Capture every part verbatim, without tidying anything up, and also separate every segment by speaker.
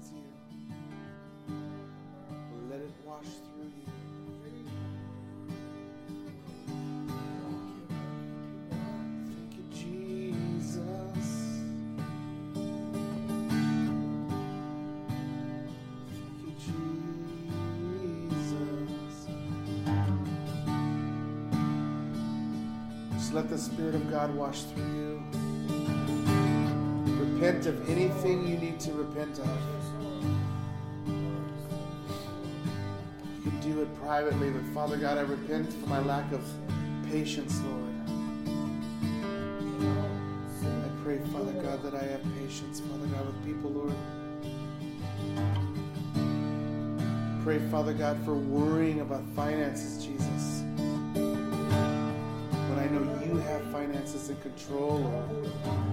Speaker 1: cleanse you. Let it wash through you. Thank you, Jesus. Thank you, Jesus. Just let the Spirit of God wash through you. Repent of anything you need to repent of. You can do it privately, but Father God, I repent for my lack of patience, Lord. I pray, Father God, that I have patience, Father God, with people, Lord. Pray, Father God, for worrying about finances, Jesus. When I know you have finances in control, Lord.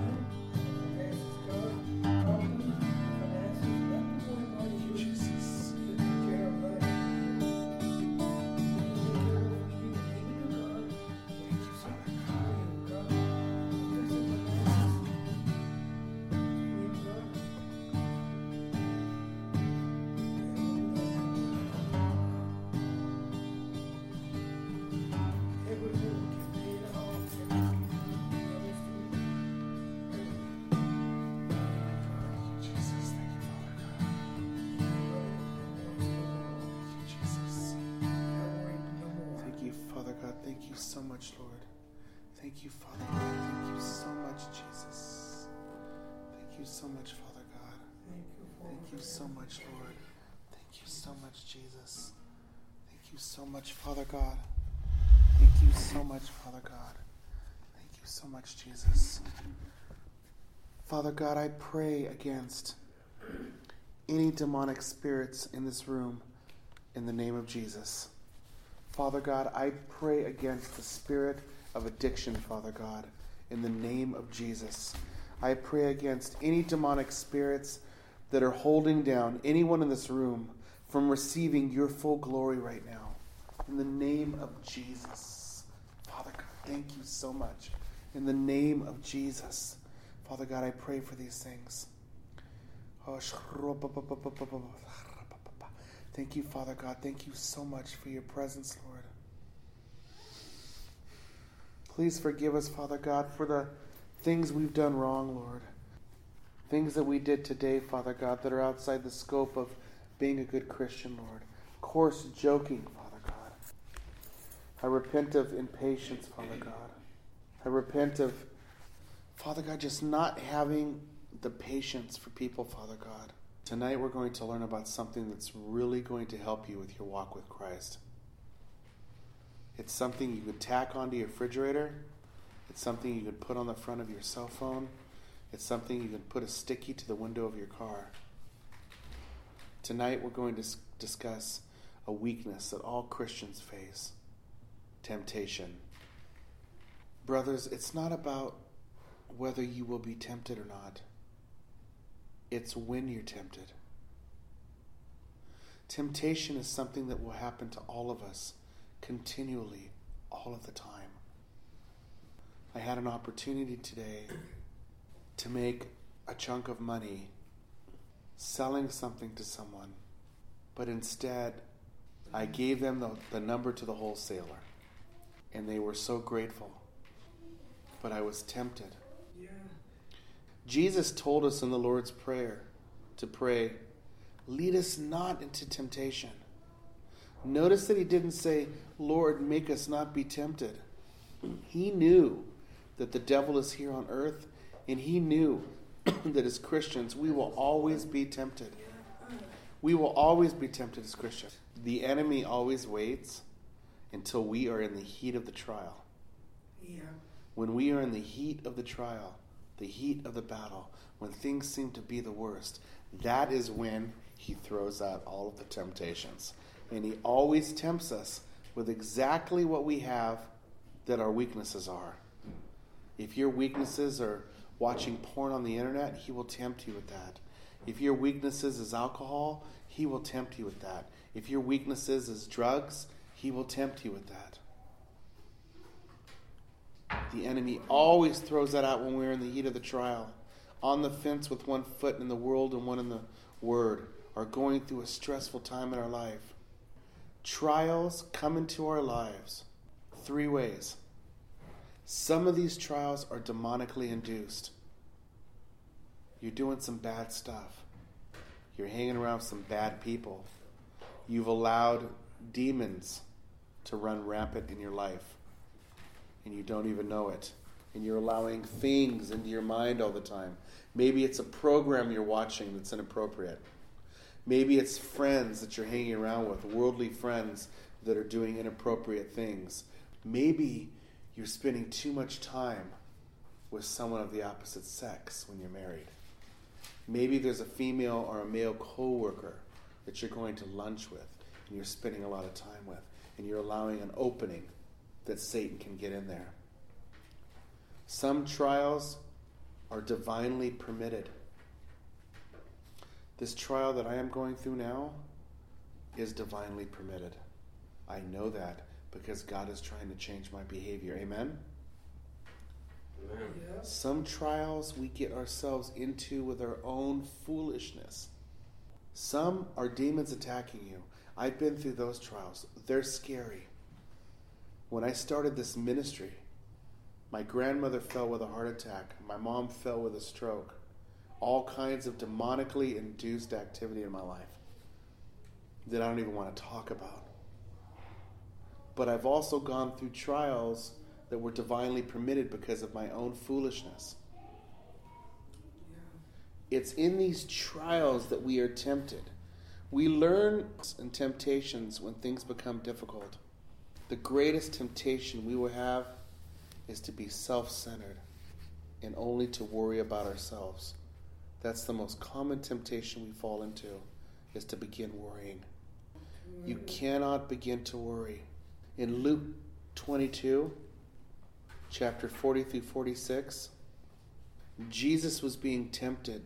Speaker 1: Thank you so much, Lord. Thank you, Father God. Thank you so much, Jesus. Thank you so much, Father God. Thank you so much, Lord. Thank you so much, Jesus. Thank you so much, Father God. Thank you so much, Father God. Thank you so much, Jesus. Father God, I pray against any demonic spirits in this room in the name of Jesus. Father God, I pray against the spirit of addiction, Father God, in the name of Jesus. I pray against any demonic spirits that are holding down anyone in this room from receiving your full glory right now. In the name of Jesus. Father God, thank you so much. In the name of Jesus. Father God, I pray for these things. Thank you, Father God. Thank you so much for your presence, Lord. Please forgive us, Father God, for the things we've done wrong, Lord. Things that we did today, Father God, that are outside the scope of being a good Christian, Lord. Coarse joking, Father God. I repent of impatience, Father God. I repent of, Father God, just not having the patience for people, Father God. Tonight we're going to learn about something that's really going to help you with your walk with Christ. It's something you could tack onto your refrigerator. It's something you could put on the front of your cell phone. It's something you can put a sticky to the window of your car. Tonight we're going to discuss a weakness that all Christians face. Temptation. Brothers, it's not about whether you will be tempted or not. It's when you're tempted. Temptation is something that will happen to all of us continually, all of the time. I had an opportunity today to make a chunk of money selling something to someone, but instead I gave them the, the number to the wholesaler, and they were so grateful, but I was tempted. Yeah. Jesus told us in the Lord's Prayer to pray, lead us not into temptation. Notice that he didn't say, Lord, make us not be tempted. He knew that the devil is here on earth, and he knew that as Christians, we will always be tempted. We will always be tempted as Christians. The enemy always waits until we are in the heat of the trial. Yeah. When we are in the heat of the trial, the heat of the battle, when things seem to be the worst, that is when he throws out all of the temptations. And he always tempts us with exactly what we have that our weaknesses are. If your weaknesses are watching porn on the internet, he will tempt you with that. If your weaknesses is alcohol, he will tempt you with that. If your weaknesses is drugs, he will tempt you with that. The enemy always throws that out when we're in the heat of the trial. On the fence with one foot in the world and one in the word, are going through a stressful time in our life, trials come into our lives three ways. Some of these trials are demonically induced. You're doing some bad stuff. You're hanging around some bad people. You've allowed demons to run rampant in your life, and you don't even know it. And you're allowing things into your mind all the time. Maybe it's a program you're watching that's inappropriate. Maybe it's friends that you're hanging around with, worldly friends that are doing inappropriate things. Maybe you're spending too much time with someone of the opposite sex when you're married. Maybe there's a female or a male co-worker that you're going to lunch with and you're spending a lot of time with, and you're allowing an opening that Satan can get in there. Some trials are divinely permitted. This trial that I am going through now is divinely permitted. I know that because God is trying to change my behavior. Amen?
Speaker 2: Amen.
Speaker 1: Yeah. Some trials we get ourselves into with our own foolishness. Some are demons attacking you. I've been through those trials. They're scary. When I started this ministry, my grandmother fell with a heart attack. My mom fell with a stroke. All kinds of demonically induced activity in my life that I don't even want to talk about. But I've also gone through trials that were divinely permitted because of my own foolishness. Yeah. It's in these trials that we are tempted. We learn in temptations when things become difficult. The greatest temptation we will have is to be self-centered and only to worry about ourselves. That's the most common temptation we fall into, is to begin worrying. You cannot begin to worry. In Luke twenty-two, chapter forty through forty-six, Jesus was being tempted.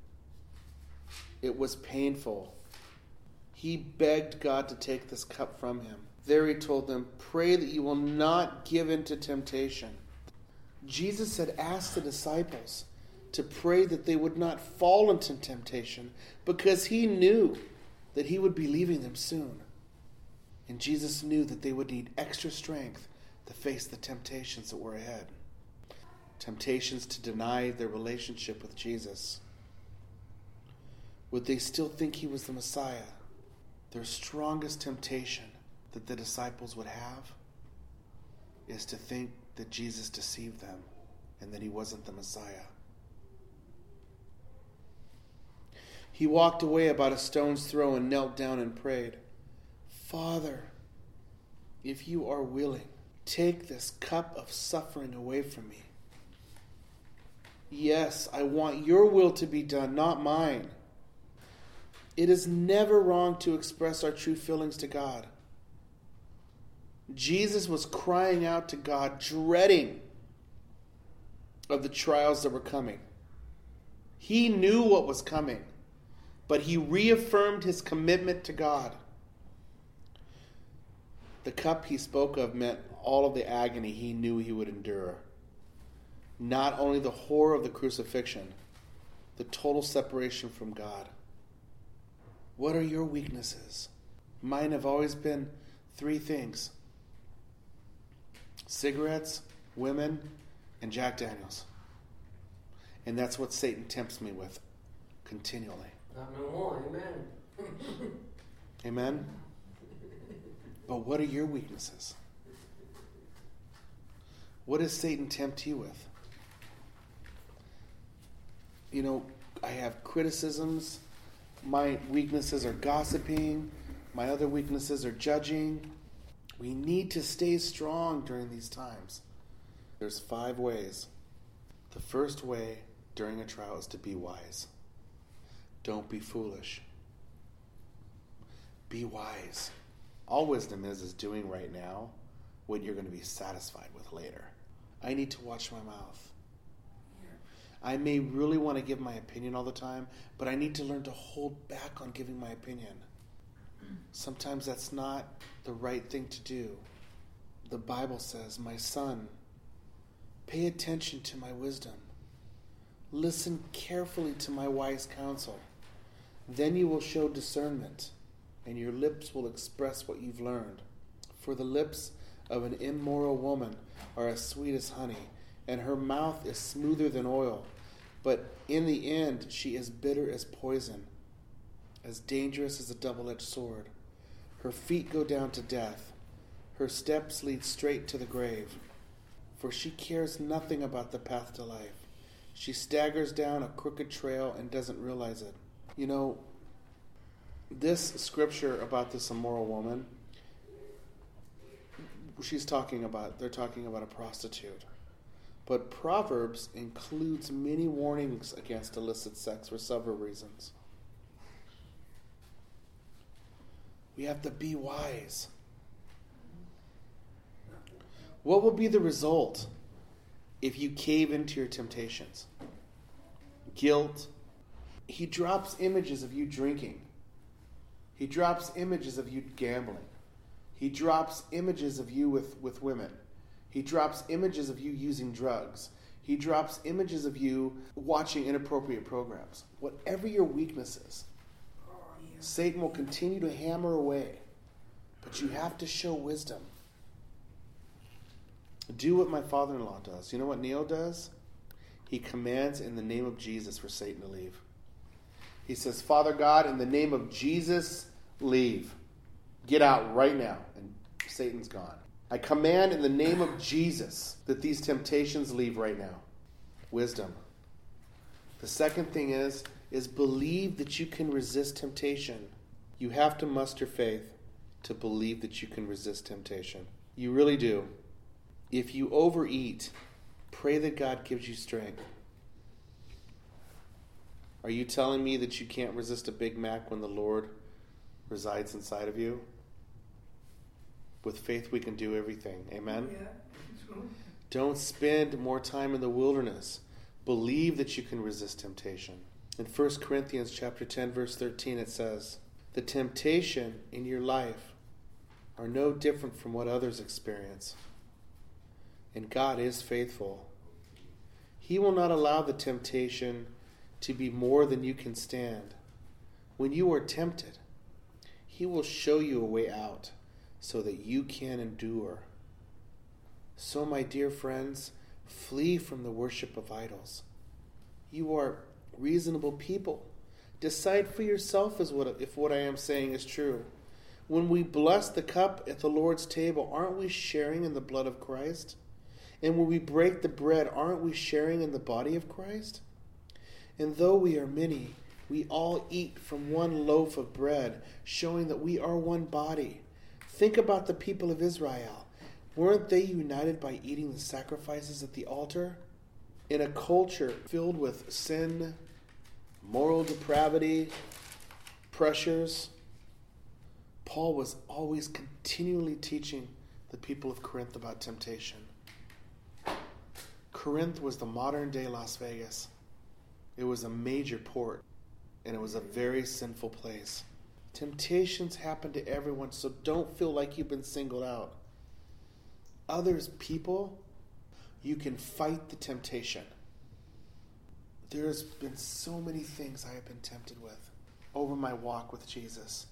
Speaker 1: It was painful. He begged God to take this cup from him. There he told them, "Pray that you will not give in to temptation." Jesus had asked the disciples to pray that they would not fall into temptation because he knew that he would be leaving them soon. And Jesus knew that they would need extra strength to face the temptations that were ahead. Temptations to deny their relationship with Jesus. Would they still think he was the Messiah? Their strongest temptation that the disciples would have is to think that Jesus deceived them and that he wasn't the Messiah. He walked away about a stone's throw and knelt down and prayed, "Father, if you are willing, take this cup of suffering away from me. Yes, I want your will to be done, not mine." It is never wrong to express our true feelings to God. Jesus was crying out to God, dreading of the trials that were coming. He knew what was coming, but he reaffirmed his commitment to God. The cup he spoke of meant all of the agony he knew he would endure. Not only the horror of the crucifixion, the total separation from God. What are your weaknesses? Mine have always been three things: cigarettes, women, and Jack Daniels. And that's what Satan tempts me with continually.
Speaker 2: Not no more, amen.
Speaker 1: Amen? But what are your weaknesses? What does Satan tempt you with? You know, I have criticisms. My weaknesses are gossiping. My other weaknesses are judging. We need to stay strong during these times. There's five ways. The first way during a trial is to be wise. Don't be foolish. Be wise. All wisdom is is doing right now what you're going to be satisfied with later. I need to watch my mouth. I may really want to give my opinion all the time, but I need to learn to hold back on giving my opinion. Sometimes that's not the right thing to do. The Bible says, "My son, pay attention to my wisdom. Listen carefully to my wise counsel. Then you will show discernment, and your lips will express what you've learned. For the lips of an immoral woman are as sweet as honey, and her mouth is smoother than oil. But in the end she is bitter as poison, as dangerous as a double-edged sword. Her feet go down to death. Her steps lead straight to the grave. For she cares nothing about the path to life. She staggers down a crooked trail and doesn't realize it. You know, this scripture about this immoral woman, she's talking about, they're talking about a prostitute. But Proverbs includes many warnings against illicit sex for several reasons. We have to be wise. What will be the result if you cave into your temptations? Guilt. He drops images of you drinking. He drops images of you gambling. He drops images of you with, with women. He drops images of you using drugs. He drops images of you watching inappropriate programs. Whatever your weakness is, Satan will continue to hammer away. But you have to show wisdom. Do what my father-in-law does. You know what Neil does? He commands in the name of Jesus for Satan to leave. He says, Father God, in the name of Jesus, leave. Get out right now. And Satan's gone. I command in the name of Jesus that these temptations leave right now. Wisdom. The second thing is, is believe that you can resist temptation. You have to muster faith to believe that you can resist temptation. You really do. If you overeat, pray that God gives you strength. Are you telling me that you can't resist a Big Mac when the Lord resides inside of you? With faith we can do everything. Amen? Yeah. Don't spend more time in the wilderness. Believe that you can resist temptation. In First Corinthians chapter ten, verse thirteen, it says, the temptation in your life are no different from what others experience. And God is faithful. He will not allow the temptation to be more than you can stand. When you are tempted, He will show you a way out so that you can endure. So, my dear friends, flee from the worship of idols. You are reasonable people. Decide for yourself as what, if what I am saying is true. When we bless the cup at the Lord's table, aren't we sharing in the blood of Christ? And when we break the bread, aren't we sharing in the body of Christ? And though we are many, we all eat from one loaf of bread, showing that we are one body. Think about the people of Israel. Weren't they united by eating the sacrifices at the altar? In a culture filled with sin, moral depravity, pressures, Paul was always continually teaching the people of Corinth about temptation. Corinth was the modern-day Las Vegas. It was a major port, and it was a very sinful place. Temptations happen to everyone, so don't feel like you've been singled out. Others, people, you can fight the temptation. There's been so many things I have been tempted with over my walk with Jesus.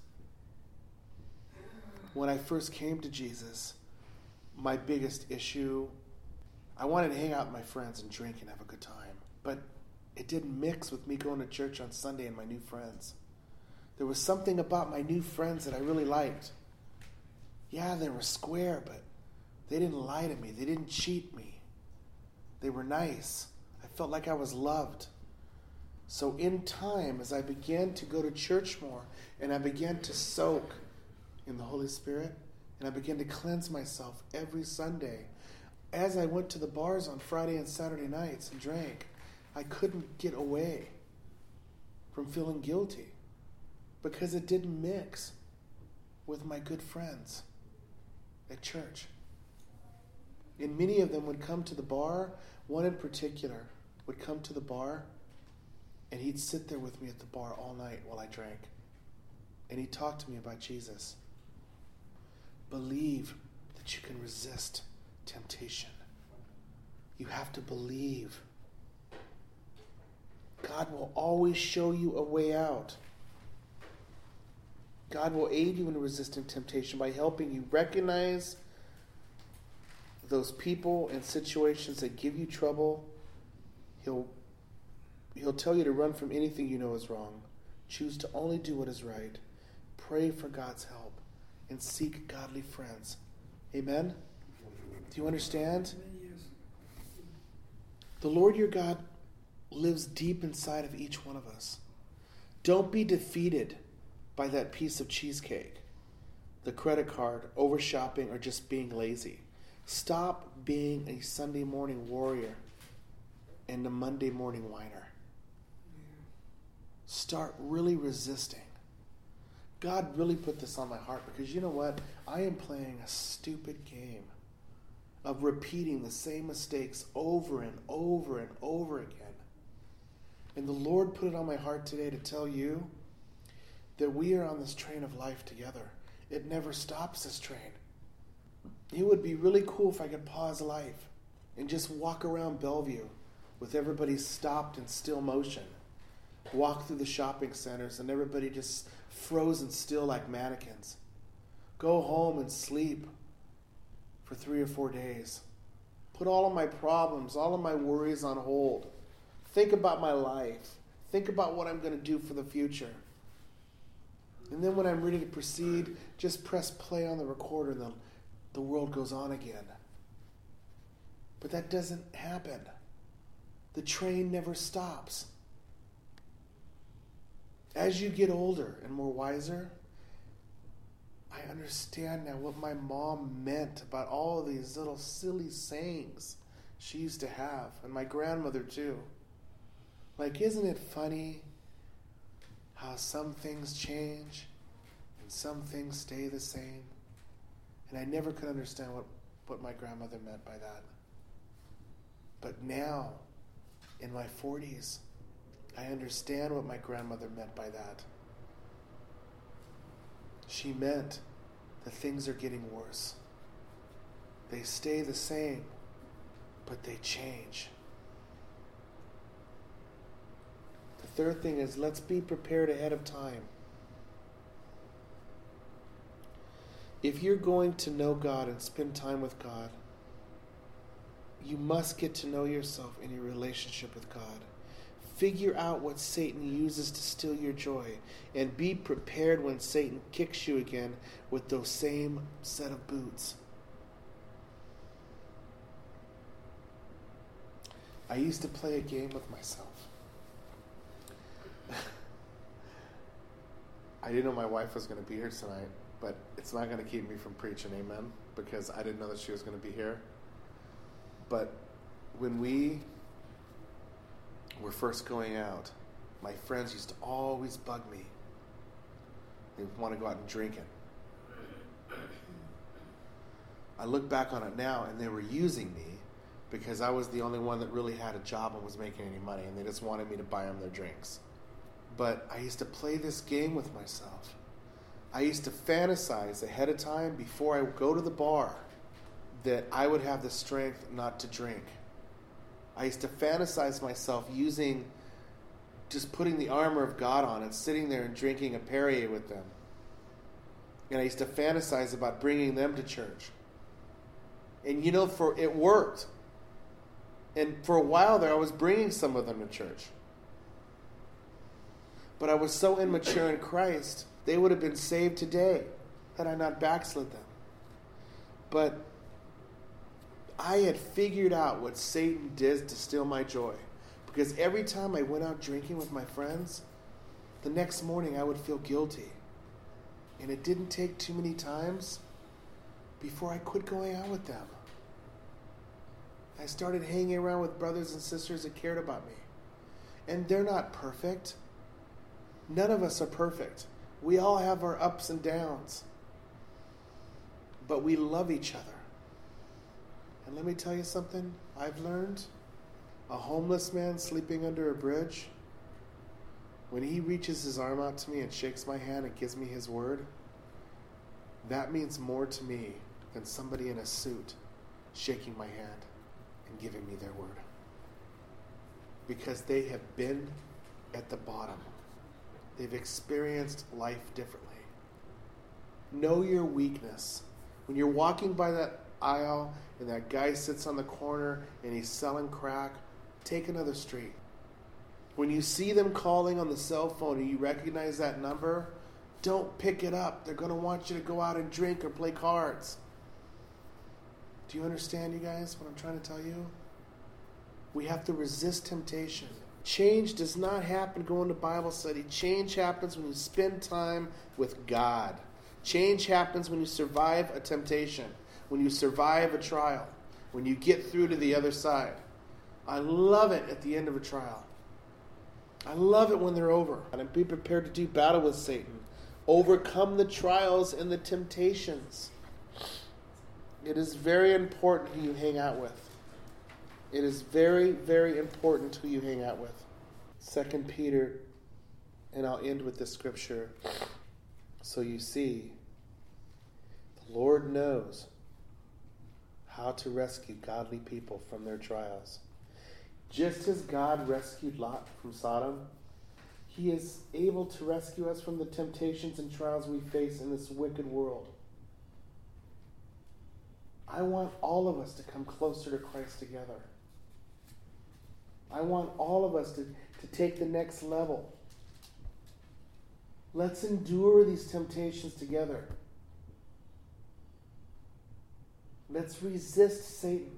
Speaker 1: When I first came to Jesus, my biggest issue, I wanted to hang out with my friends and drink and have a good time. But it didn't mix with me going to church on Sunday and my new friends. There was something about my new friends that I really liked. Yeah, they were square, but they didn't lie to me. They didn't cheat me. They were nice. I felt like I was loved. So in time, as I began to go to church more, and I began to soak in the Holy Spirit, and I began to cleanse myself every Sunday, as I went to the bars on Friday and Saturday nights and drank, I couldn't get away from feeling guilty because it didn't mix with my good friends at church. And many of them would come to the bar. One in particular would come to the bar, and he'd sit there with me at the bar all night while I drank. And he'd talk to me about Jesus. Believe that you can resist temptation. You have to believe. God will always show you a way out. God will aid you in resisting temptation by helping you recognize those people and situations that give you trouble. He'll, he'll tell you to run from anything you know is wrong. Choose to only do what is right. Pray for God's help and seek godly friends. Amen? Do you understand? The Lord your God lives deep inside of each one of us. Don't be defeated by that piece of cheesecake, the credit card, over shopping, or just being lazy. Stop being a Sunday morning warrior and a Monday morning whiner. Start really resisting. God really put this on my heart because you know what? I am playing a stupid game of repeating the same mistakes over and over and over again. And the Lord put it on my heart today to tell you that we are on this train of life together. It never stops, this train. It would be really cool if I could pause life and just walk around Bellevue with everybody stopped in still motion. Walk through the shopping centers and everybody just frozen still like mannequins. Go home and sleep for three or four days. Put all of my problems, all of my worries on hold. Think about my life. Think about what I'm going to do for the future. And then when I'm ready to proceed, just press play on the recorder and the, the world goes on again. But that doesn't happen. The train never stops. As you get older and more wiser, I understand now what my mom meant about all of these little silly sayings she used to have, and my grandmother too. Like, isn't it funny how some things change and some things stay the same? And I never could understand what, what my grandmother meant by that. But now, in my forties, I understand what my grandmother meant by that. She meant that things are getting worse. They stay the same, but they change. The third thing is, let's be prepared ahead of time. If you're going to know God and spend time with God, you must get to know yourself in your relationship with God. Figure out what Satan uses to steal your joy, and be prepared when Satan kicks you again with those same set of boots. I used to play a game with myself. I didn't know my wife was going to be here tonight, but it's not going to keep me from preaching amen, because I didn't know that she was going to be here. But when we were first going out, my friends used to always bug me. They would want to go out and drink it. I look back on it now, and they were using me because I was the only one that really had a job and was making any money, and they just wanted me to buy them their drinks. But I used to play this game with myself. I used to fantasize ahead of time before I would go to the bar that I would have the strength not to drink. I used to fantasize myself using, just putting the armor of God on and sitting there and drinking a Perrier with them. And I used to fantasize about bringing them to church. And you know, for it worked. And for a while there, I was bringing some of them to church. But I was so immature in Christ, they would have been saved today had I not backslid them. But I had figured out what Satan did to steal my joy. Because every time I went out drinking with my friends, the next morning I would feel guilty. And it didn't take too many times before I quit going out with them. I started hanging around with brothers and sisters that cared about me. And they're not perfect. None of us are perfect. We all have our ups and downs. But we love each other. And let me tell you something I've learned. A homeless man sleeping under a bridge, when he reaches his arm out to me and shakes my hand and gives me his word, that means more to me than somebody in a suit shaking my hand and giving me their word. Because they have been at the bottom. They've experienced life differently. Know your weakness. When you're walking by that aisle and that guy sits on the corner and he's selling crack, take another street. When you see them calling on the cell phone and you recognize that number, don't pick it up. They're going to want you to go out and drink or play cards. Do you understand, you guys, what I'm trying to tell you? We have to resist temptation. Change does not happen going to Bible study. Change happens when you spend time with God. Change happens when you survive a temptation, when you survive a trial, when you get through to the other side. I love it at the end of a trial. I love it when they're over. And be prepared to do battle with Satan. Overcome the trials and the temptations. It is very important who you hang out with. It is very, very important who you hang out with. Second Peter, and I'll end with this scripture. So you see, the Lord knows how to rescue godly people from their trials. Just as God rescued Lot from Sodom, He is able to rescue us from the temptations and trials we face in this wicked world. I want all of us to come closer to Christ together. I want all of us to, to take the next level. Let's endure these temptations together. Let's resist Satan.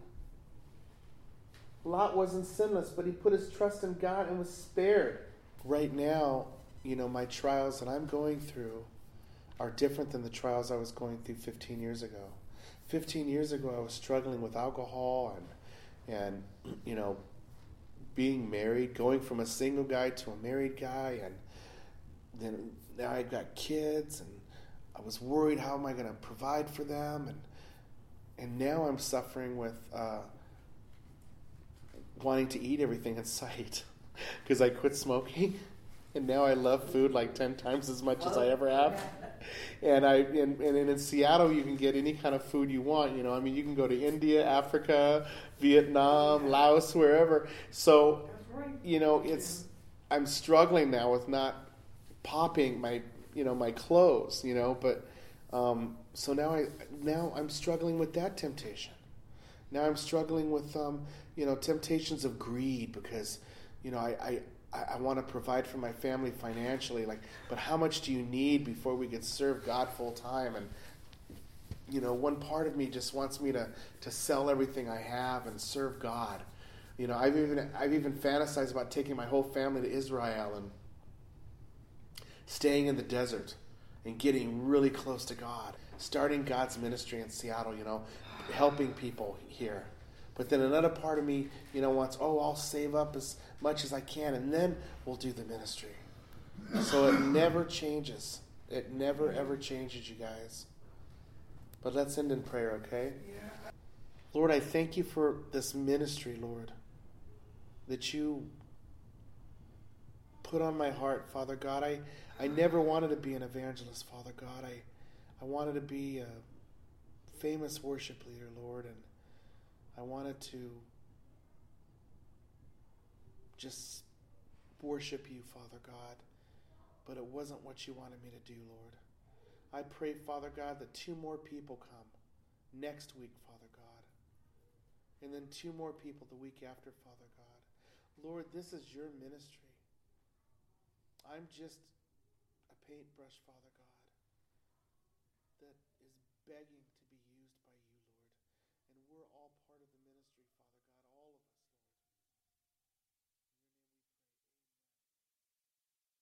Speaker 1: Lot wasn't sinless, but he put his trust in God and was spared. Right now, you know, my trials that I'm going through are different than the trials I was going through fifteen years ago. fifteen years ago, I was struggling with alcohol and, and you know, being married, going from a single guy to a married guy, and then now I got kids, and I was worried, how am I going to provide for them? And and now I'm suffering with uh, wanting to eat everything in sight because I quit smoking, and now I love food like ten times as much as I ever have. And I and, and in Seattle, you can get any kind of food you want. You know, I mean, you can go to India, Africa, Vietnam, Laos, wherever. So, you know, it's I'm struggling now with not popping my you know my clothes. You know, but um, so now I now I'm struggling with that temptation. Now I'm struggling with um, you know temptations of greed because you know I. I I, I want to provide for my family financially, like, but how much do you need before we can serve God full time? And you know, one part of me just wants me to, to sell everything I have and serve God. You know, I've even I've even fantasized about taking my whole family to Israel and staying in the desert and getting really close to God, starting God's ministry in Seattle. You know, helping people here. But then another part of me, you know, wants, oh, I'll save up as much as I can, and then we'll do the ministry. So it never changes. It never, ever changes, you guys. But let's end in prayer, okay? Yeah. Lord, I thank you for this ministry, Lord, that you put on my heart, Father God. I, I never wanted to be an evangelist, Father God. I, I wanted to be a famous worship leader, Lord, and I wanted to just worship you, Father God, but it wasn't what you wanted me to do, Lord. I pray, Father God, that two more people come next week, Father God, and then two more people the week after, Father God. Lord, this is your ministry. I'm just a paintbrush, Father God, that is begging to be used by you, Lord, and we're all part of the